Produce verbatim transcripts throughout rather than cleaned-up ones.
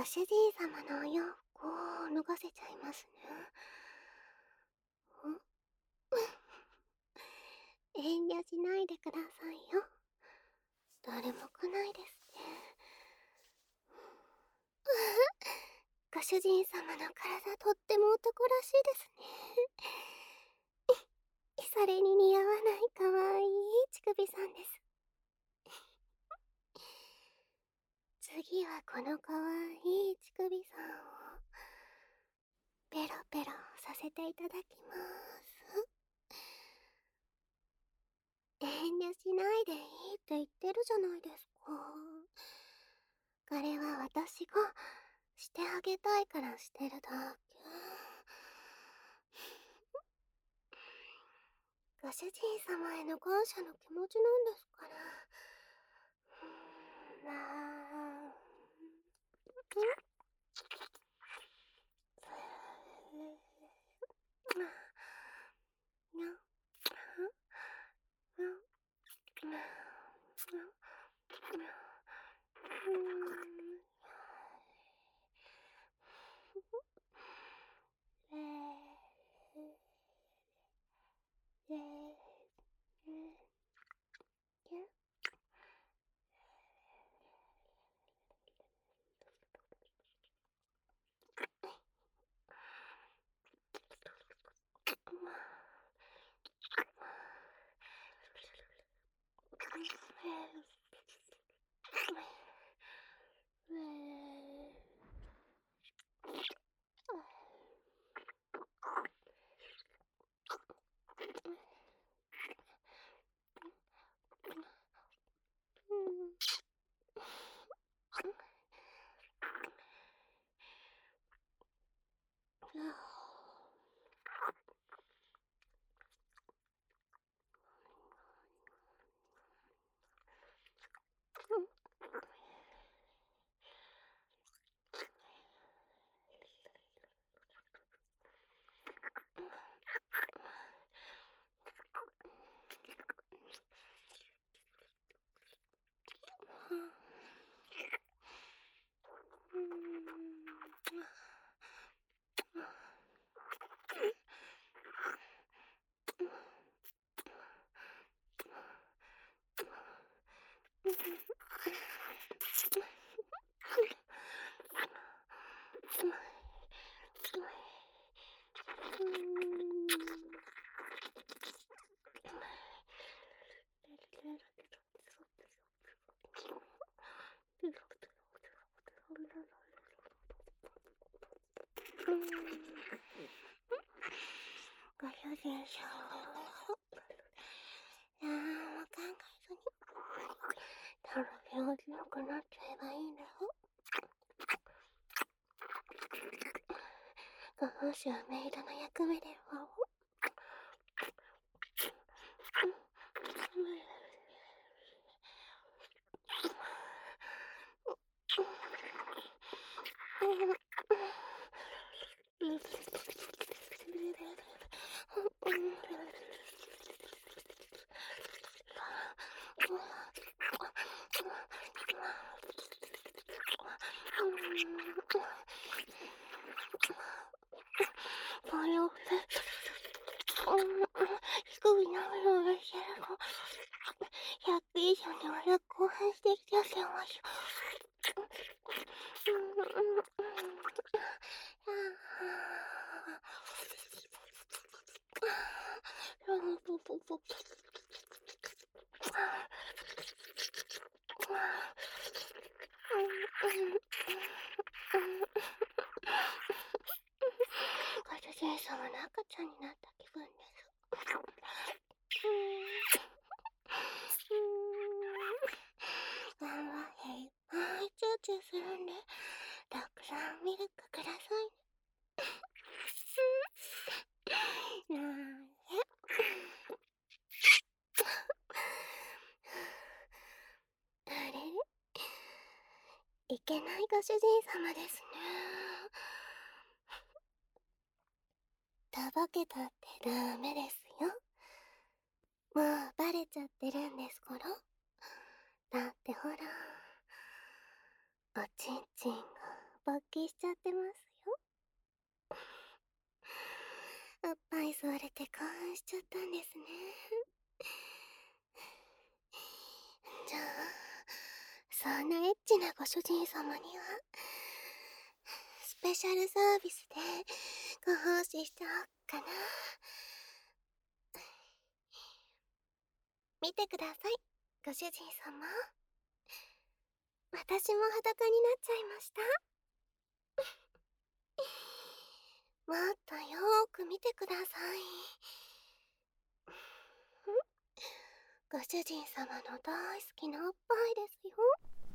ご主人様のお洋服を脱がせちゃいますね。ん遠慮しないでくださいよ。誰も来ないですね。ご主人様の体とっても男らしいですね。それに似合わないかわいい乳首さんです。次はこのかわいい乳首さんをペロペロさせていただきます。遠慮しないでいいって言ってるじゃないですか。これは私がしてあげたいからしてるだけ。ご主人様への感謝の気持ちなんですから。うーん、なあ。にゃにゃご主人様、なんも考えずに、ただ気持ちよくなっちゃえばいいんだよ。ご奉仕はメイドの役目では。これを乳首なめなめしてるとひゃく以上に俺は興奮してきちゃってます。ご主人様の赤ちゃんになった気分です。ママいっぱいチューチューするんでたくさんミルクくださいね。なんであれいけないご主人様ですね。とぼけたってダメですよ。もうバレちゃってるんですから。だってほら、おちんちんが勃起しちゃってますよ。おっぱい吸われて興奮しちゃったんですね。じゃあ、そんなエッチなご主人様には、スペシャルサービスでご奉仕しちゃおっかな。見てください、ご主人様。私も裸になっちゃいました。もっとよーく見てください。ご主人様の大好きなおっぱいですよ。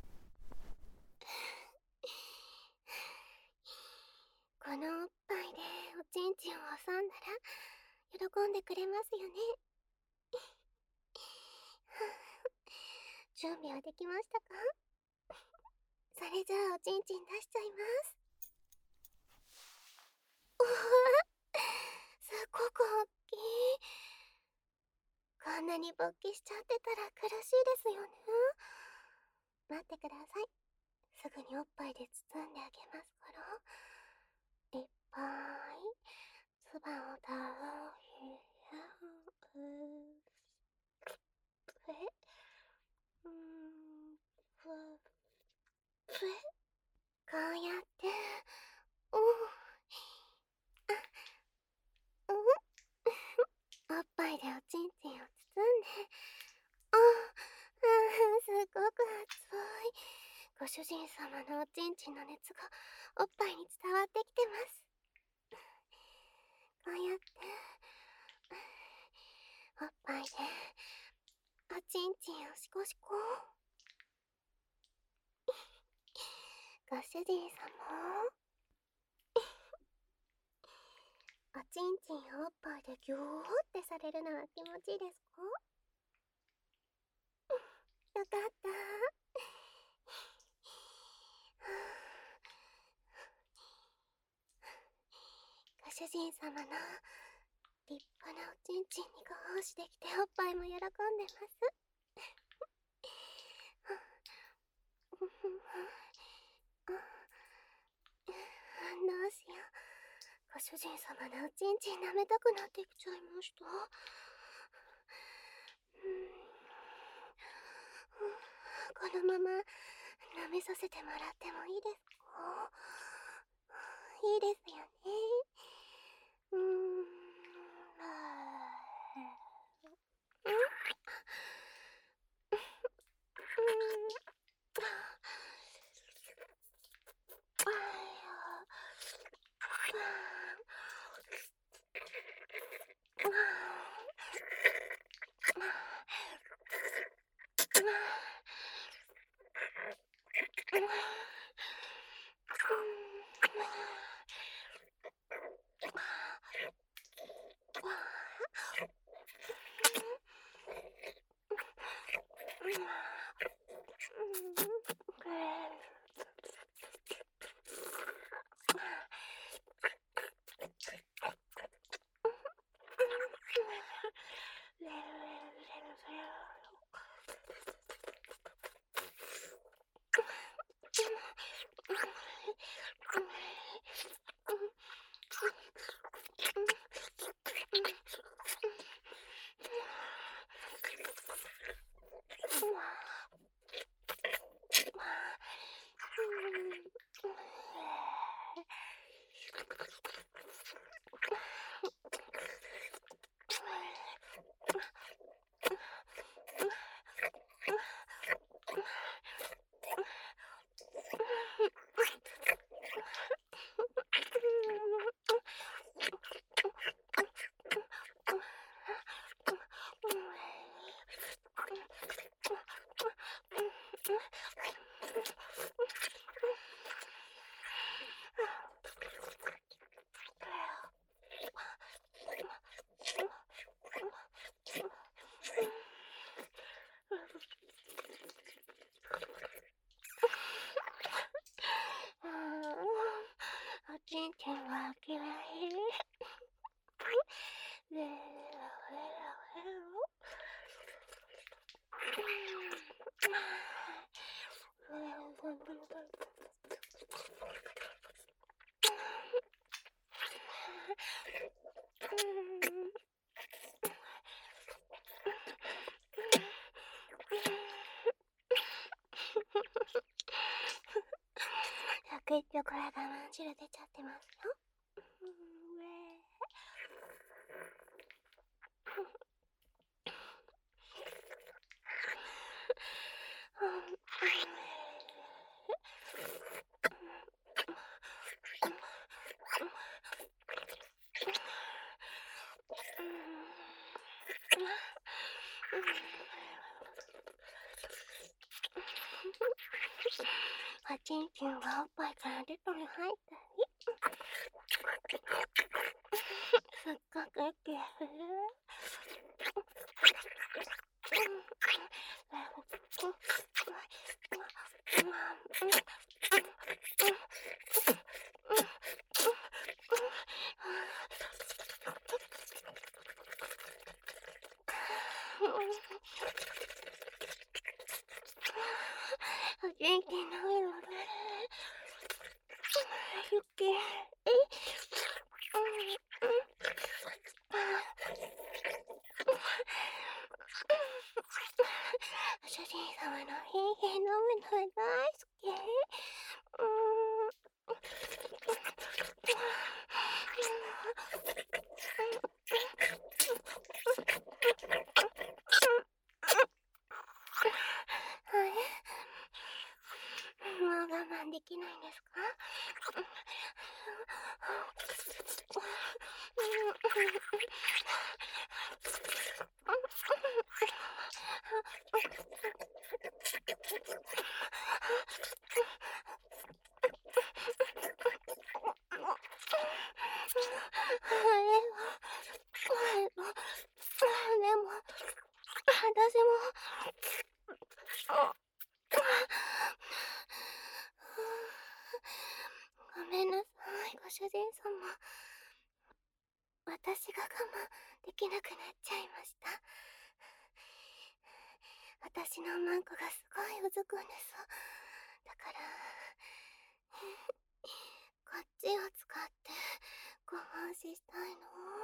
このおっぱいでおちんちんを挟んだら喜んでくれますよね。準備はできましたか？それじゃあおちんちん出しちゃいます。うわあ、すっごく大きい。こんなに勃起しちゃってたら苦しいですよね。待ってください。すぐにおっぱいで包んであげますから。いっぱい唾を出す。えうーんふふえこうやっておあうんおっぱいでおちんちんを包んでああすっごく熱い。ご主人様のおちんちんの熱がおっぱいに伝わってきてます。こうやっておっぱいでおちんちんをシコシコ。ご主人様おちんちんやおっぱいでギューってされるのは気持ちいいですか？よかった。ご主人様の立派なおちんちんにご奉仕できておっぱいも喜んでます。どうしよう。ご主人様のおちんちん舐めたくなってきちゃいました。このまま舐めさせてもらってもいいですか？いいですよね。うーん。 結局我慢汁出ちゃってますよ。うーん、うえおちんちんがおっぱいから出たり入ったりすっごく息する。おちんちんの上のねゆきえ主人様のひんひんの目の大好き。うーん。あれもう我慢できないんですか？でも、私も。ごめんなさい、ご主人様。私が我慢できなくなっちゃいました。私のマンコがすごいうずくんです。だから、こっちを使ってご奉仕したいの。